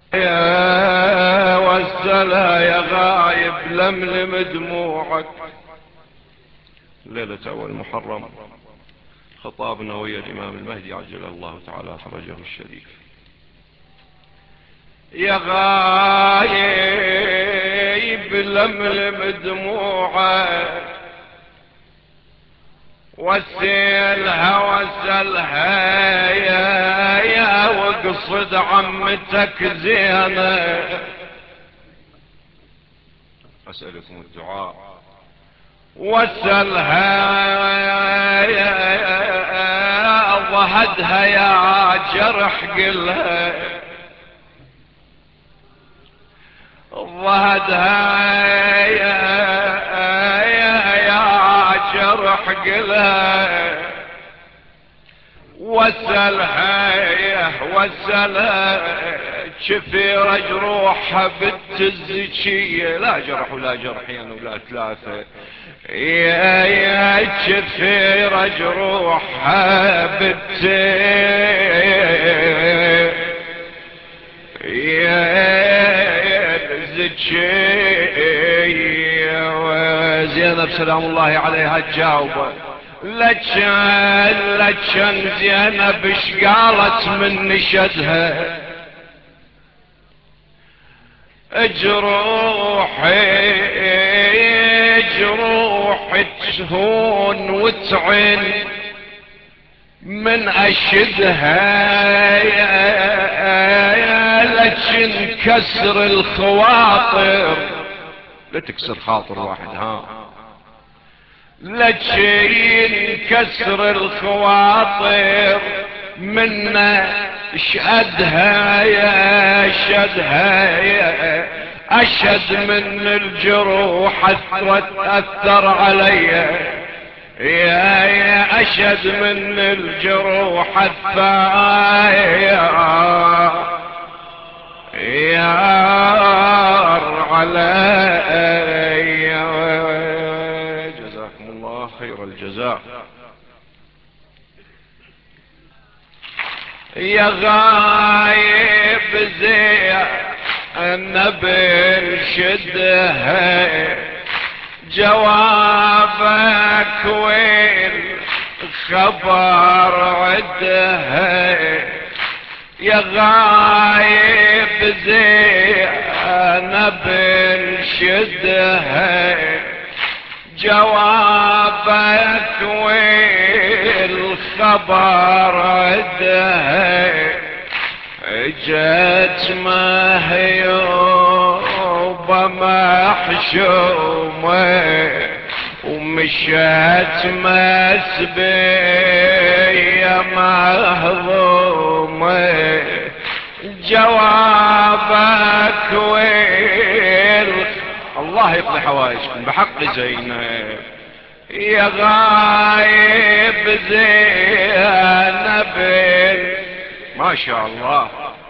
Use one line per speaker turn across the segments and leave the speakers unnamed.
يا وسلها يا غايب لملم دموعك. ليلة أول محرم خطابنا ويا الإمام المهدي عجل الله تعالى فرجه الشريف. يا غايب لملم دموعك وسيلها وسلها يا واقصد عمتك زينة. أسألكم الدعاء وسلها ضهدها يا جرح قلها ضهدها يا جرح قلها وسلها شفير جروحها بالتزكية لا جرح ولا جرحين ولا ثلاثة يا شفير جروحها زينب سلام الله عليها تجاوبه لجن زينب اش قالت من نشدها جروحي تهون وتعن من اشدها لجن كسر الخواطر لا تكسر خاطر واحد لجين كسر الخواطر منا شدها اشد من الجروح اثر علي يا اشد من الجروح اثر علي. جزاكم الله خير الجزاء. يا غايب زينب شدها جوابك وين خبر عدها يا غايب زينب شدها جوابك والخبر عدها جت مهيوبة محشومة ومشت مسبية مهضومة جوابك الله يقضي حوائجكم بحق زينب يا غايب زينب ما شاء الله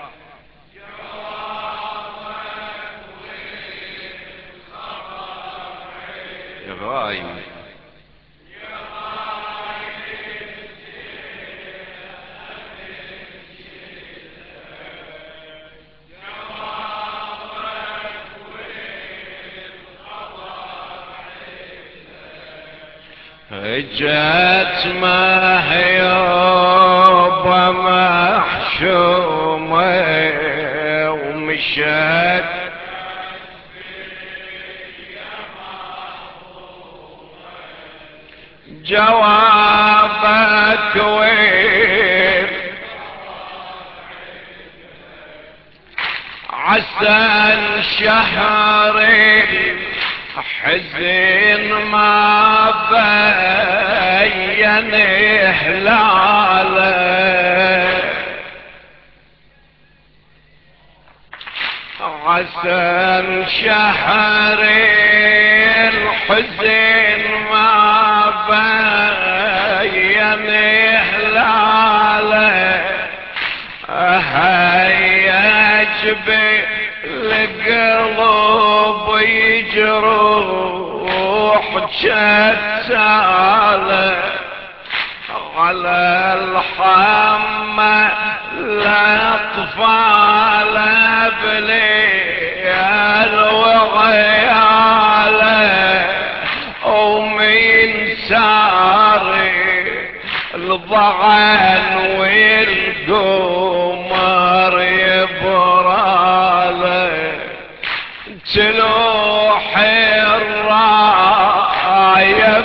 يا غايب جت مهيوبة محشومة ومشت جوابك وين عسى شهرين حزين ما بين هلاله عسى شهرين حزين ما بين هلاله هيجبي القلب يجروح شتاله على الحمى الاطفال ضبعا والقمر يبراله تلوح الراية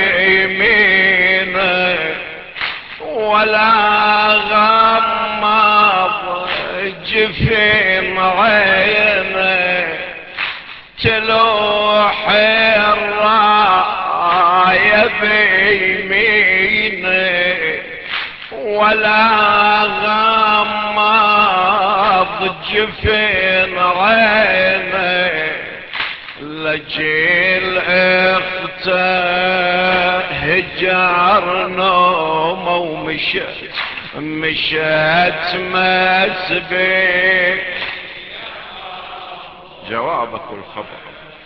بيمينه ولا غمض جفن عينه تلوح الراية بيمينه ولا غمض جفن عينه لجيل اخته هجر نومه ومشت مسبك جوابك والخبر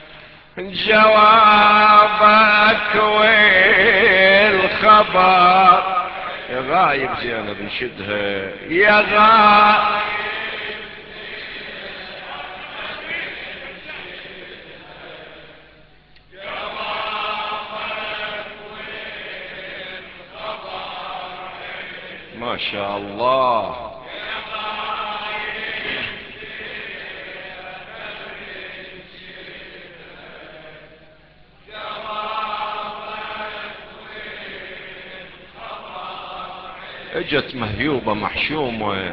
جوابك والخبر يا غايب زينب نشدها يا غايب ما شاء الله اجت مهيوبة محشومة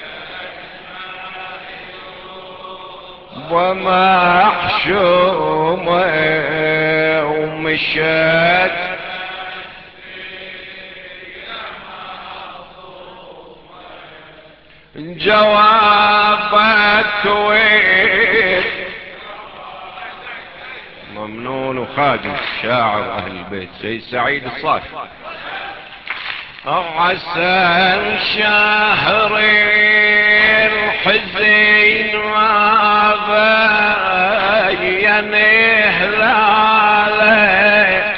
ومحشومة ومشت جوابك وين ممنون وخادم شاعر اهل البيت سيد سعيد الصافي عسى شهر الحزين ما بين هلاله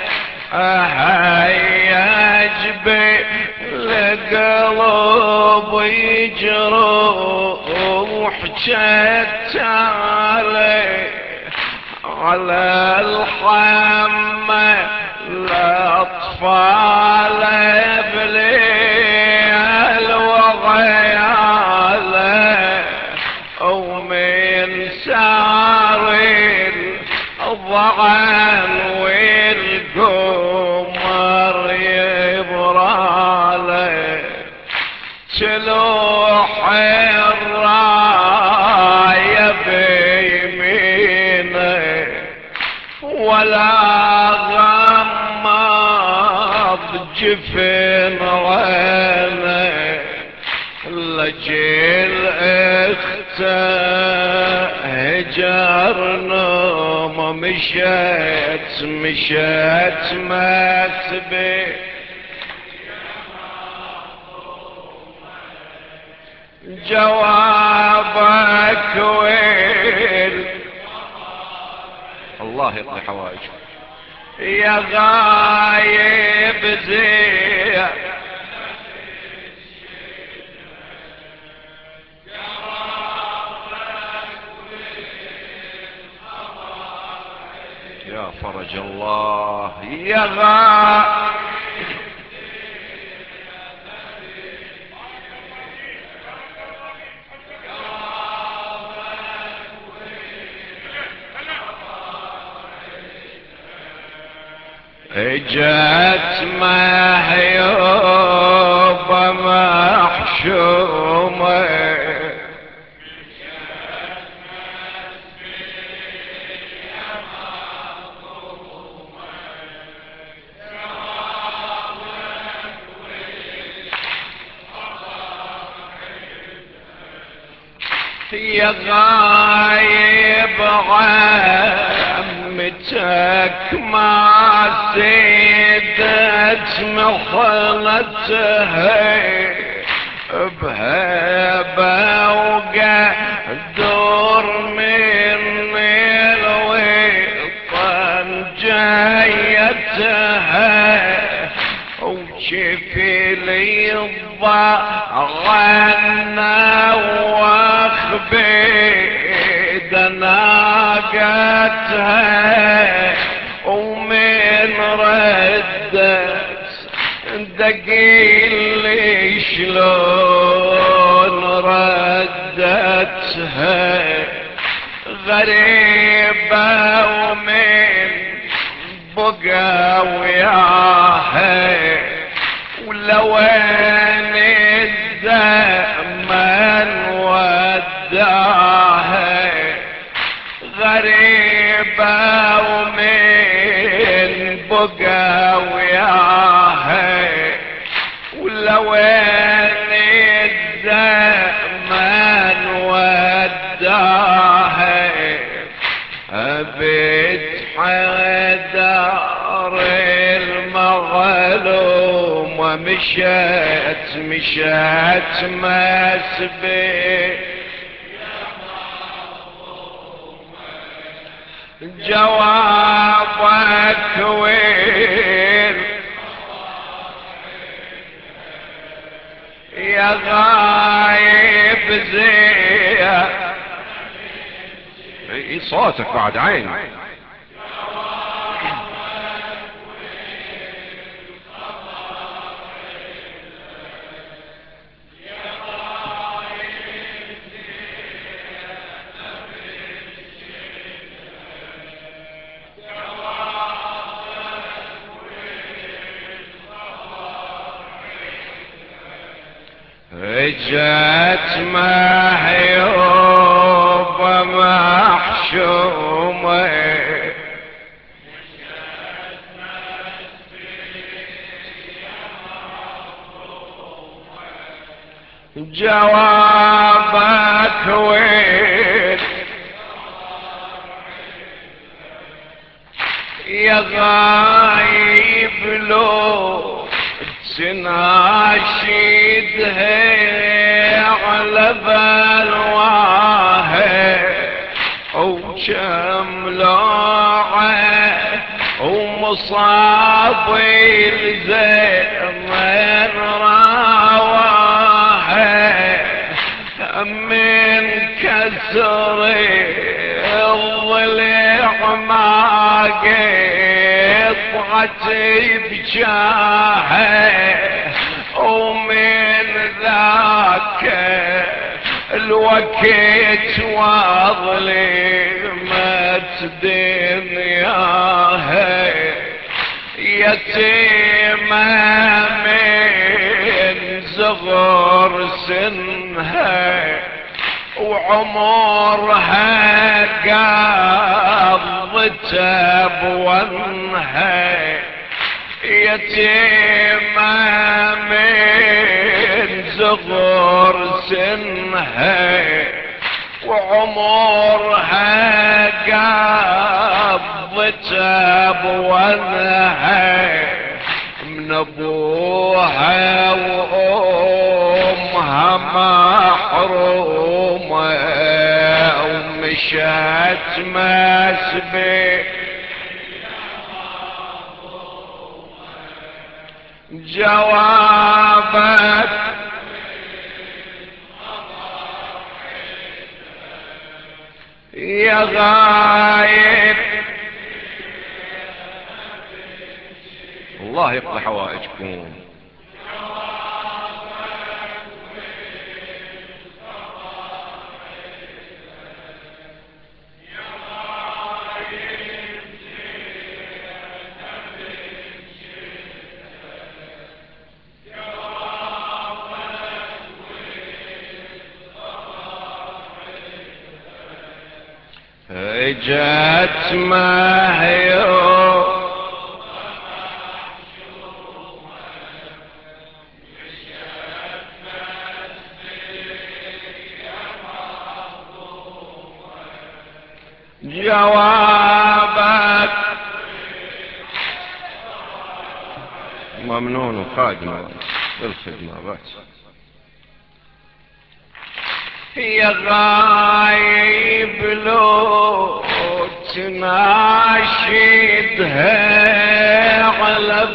هيج بالقلب يجروح شتاله على الحمى الأطفال بليل وغياله ومن سار الضعن والقمر يبراله تلوح الراية بيمينه ولا غمض جفن عينه لجيل اخته هجر نومه مشت مسبك جوابك ويل الله يقضي حوائجك يا غايب زين يا فرج الله يا غايب اجت مهيوبة محشومة يا غايب عمتك ما زيدت محلتها بهبة وقدر من الوطن جايتها وشفي لي الضغنة واخبيد ناقتها ومن ردت دقيل شلون ردتها غريبة ومن بقى وياها ولوين الزمن وداها غريبة ومن بقى وياها ولوين الزمن وداها أبيت حدار المظلوم ومشت مسبي جوابك وين يا غايب زين صوتك بعد عين اجت محيوبة محشومة جوابك وين يا غايب لو تناشدها على بلواها وكم لوعه ومصاب الزمن رواها من كسر الضلع ما قطعت بجاهه ومن ذاك الوقت وظلمت دنياها يتيمة من صغر سنها وعمرها قضتها بونها يتيمة من صغر سنها وعمرها قضتها بونها من ابوها وامها محرومة ومشت مسبي جوابك يا غايب الله يقضي حوائجكم اجت مهيو جوابك ممنون وخادمة بالخدمة بس يا غايب لو تناشدها على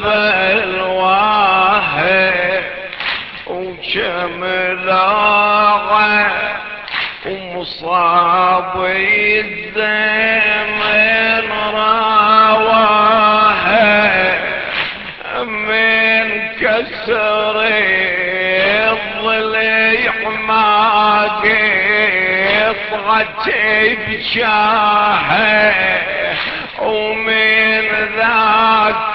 بلواها وشملاها ومصاب الزمن رواها من كسر
بجاهه ومن ذاك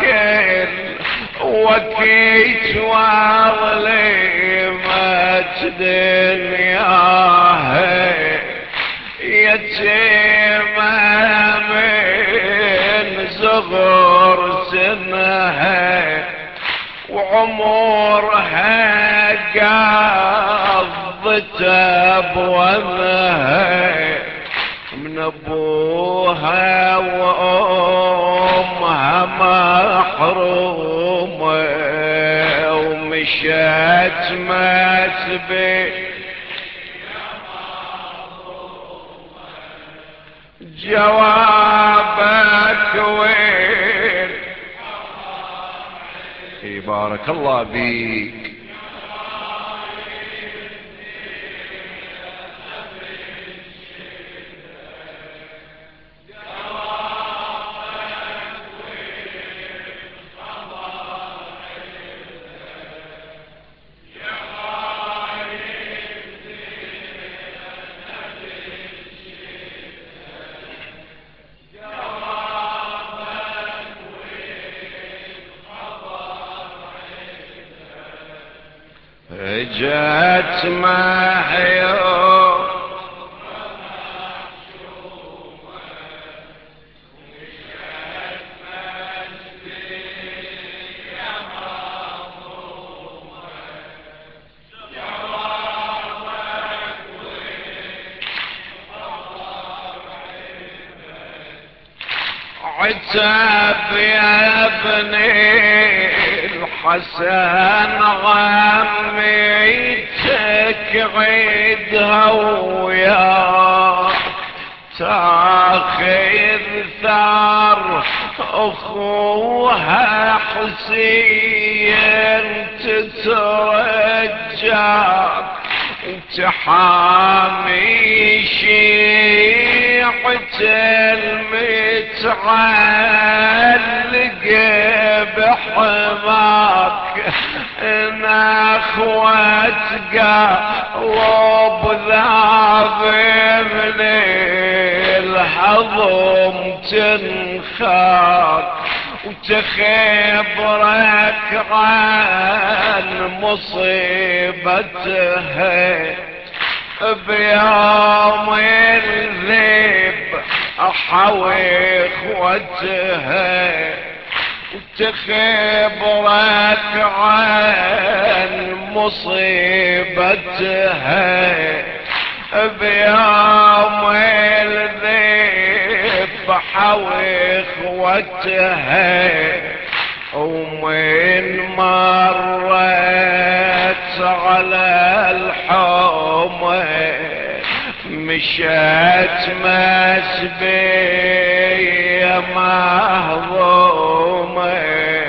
الوقت وظلمت دنياه يتيمة من صغر سنها وعمرها قضتها بوضعها من ابوها وامها محرومة ومشت ما تبي جوابك وين
بارك الله بيك.
جت معي عتاب يا ابني الحسن غميتك عيدها ويا تاخذ ثار اخوها حسين تترجاك وتحامي شيعة المتعلق بحماك اخوات قلوب ذاب الهضم تنخاك وتخبرك عن مصيبتها بيوم الذب حوي اخوتها وتخبرك عن مصيبتها بيوم الذب حوي اخوتها ومن مرت على الحومة مشت مسبية مهضومة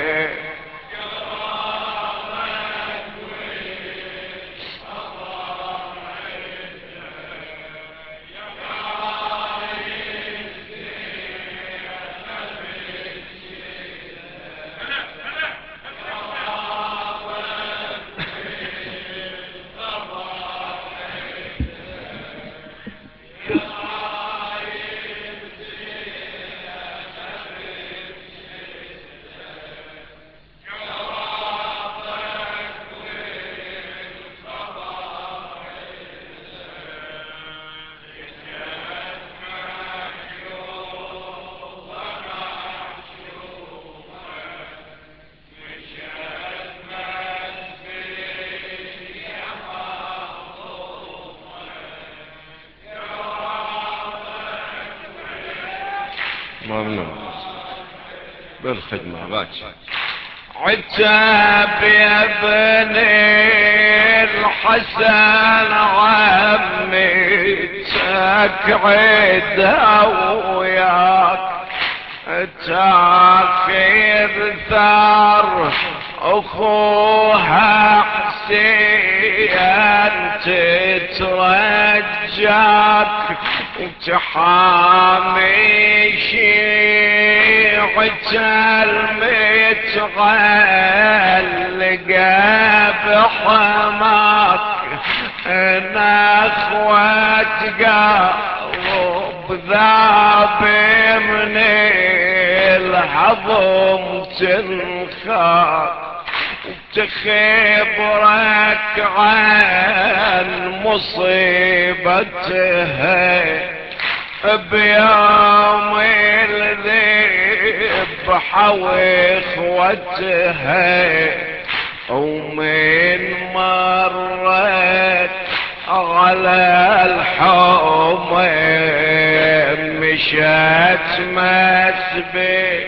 ممنون بالخدمة باكر.
عتاب يا بني الحسن عميتك عيدها وياك تاخذ ثار اخوها حسين تترجاك وتحامي شيعة المتعلقة بحماك اخوات وبذاب من العظم تنخاف وتخبرك عن مصيبتها بيوم الذبحة واخوتها ومن مرت على الحومة مشت مسبي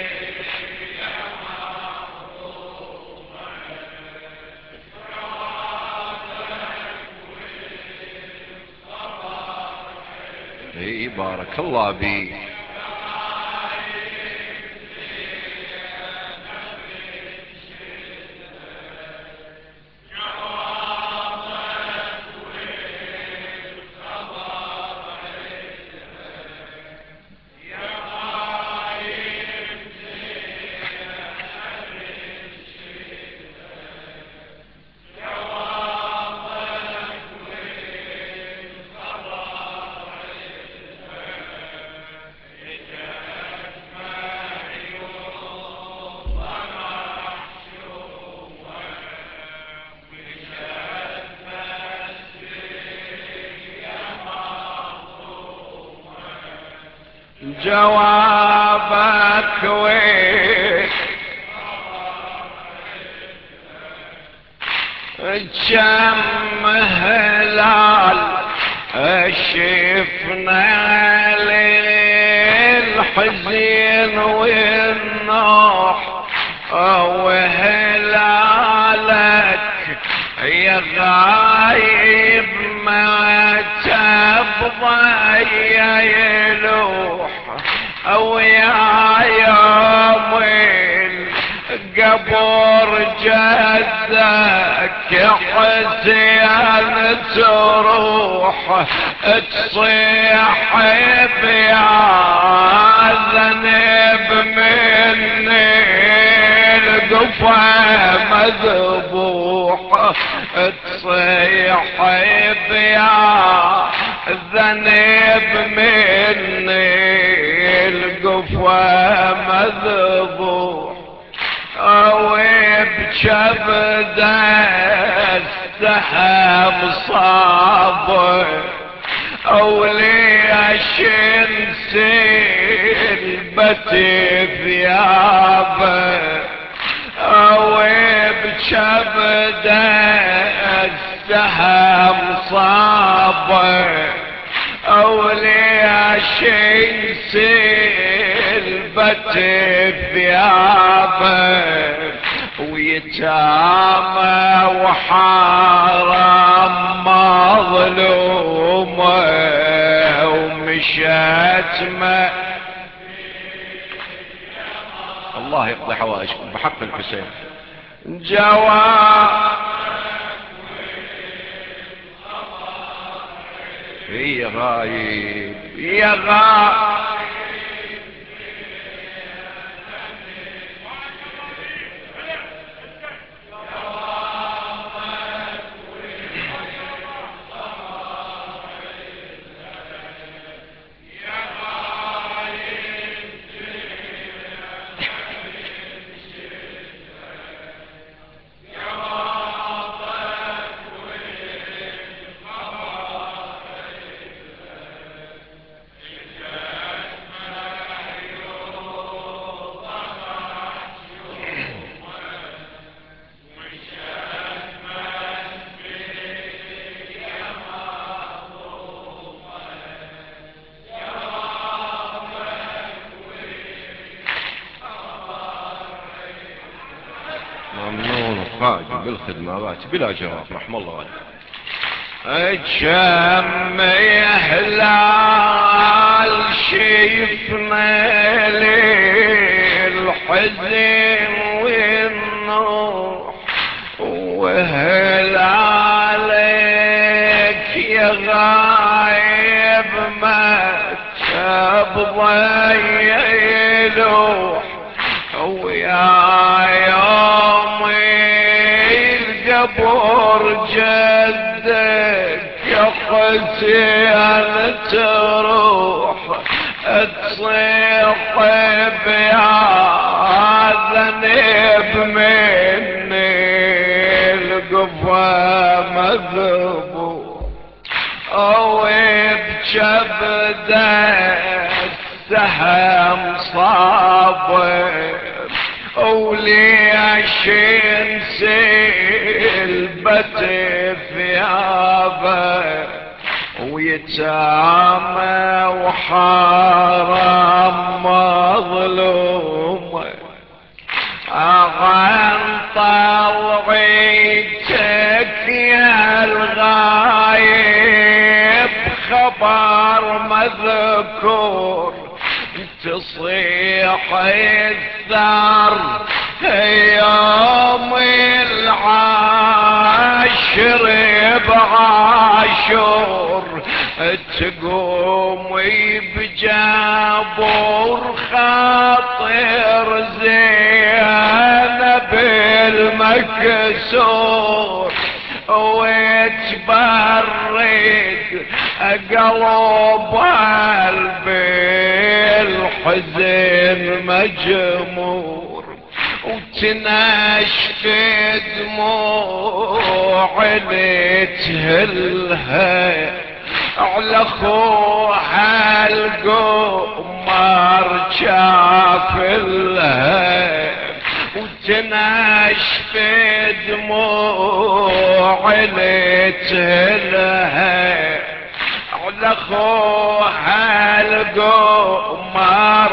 اي بارك الله بي.
جوابك وين كم هلال شفنا للحزين والنوح وهلالك يا غايب ما تبضى يلوح او يا يوم القبر جدك حسين تروح تصيح بيا ذنب مني القفا مذبوح تصيح بيا ذنب مني القفا مذبوح او بشبد السحب صابر او ليش نسلبت ثيابه او بشبد السحب صابر او ليش نسلبت ثيابه ويتامى وحرام مظلومة ومشت ما
الله يقضي حوائجكم بحق الحسين.
جواب
يا غايب
يا غايب
ممنون وقائد بالخدمة بات بلا جواب رحم الله عليك.
كم يحلال شفنا للحزن والنوح وهلالك يا غايب ما تبضى يلوح ويا يوم القبر جدك يا الحسين تروح تصيح يا ذنب مني القفا مذبوح او بجبده السهم صابر وليش سلبت ثيابه ويتامى وحرام مظلوم عن طلعتك يا الغايب خبر مذكور تصيح الثار يوم العاشر بعاشور تقوم بجابور خاطر زينب المكسور وتبرد قلب الحزن مجمور وتناشف دموع لتهلها على خوها القمر شافلها وتناشف دموع لتهلها على خوها القمر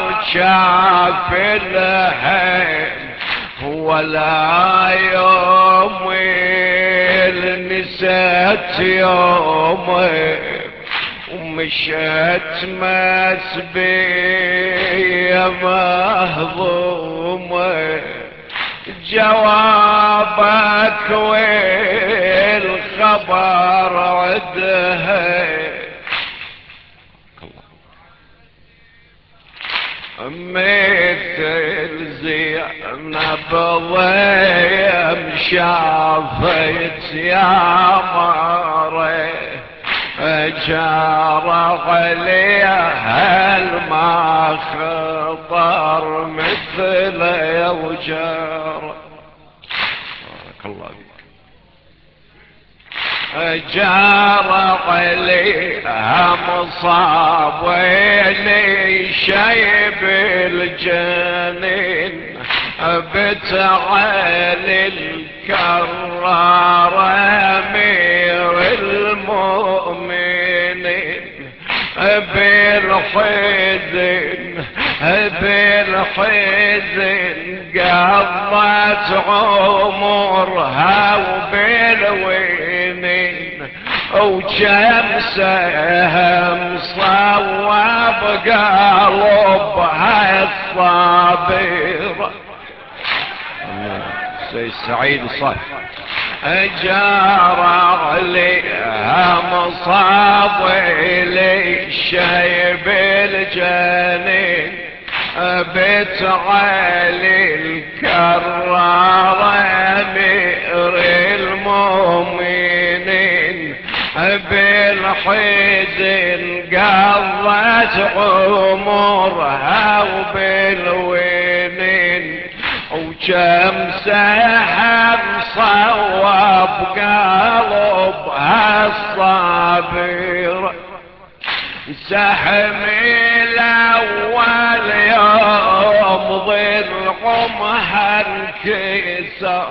شافلها ولا يوم نسيت يومي ومشيت مسبية مهضومة جوابك والخبر عدها مثل زينب ضيم شافت يا ماري جار عليها الما خطر مثل يوجار بارك الله بك جار عليها مصاب ويلي شيب الجنين بتعالي الكرار امير المؤمنين بالحزن قضت عمرها وبالوينين وكم سهم صواب قلبها الصابر سيد سعيد صح جار عليها مصاب لي شيب الجنين بتعالي الكرار امير المؤمنين بالحزن قضت عمرها وبالوينين وكم سحب صواب قلبها الصابر سهم الاول يوم ضلعمها انكسر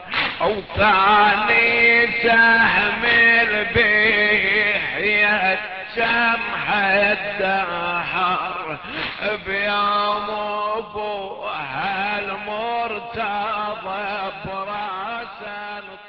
وثاني سهم البيح يتسمح الدهر بيوم ابوها المرتضى براسا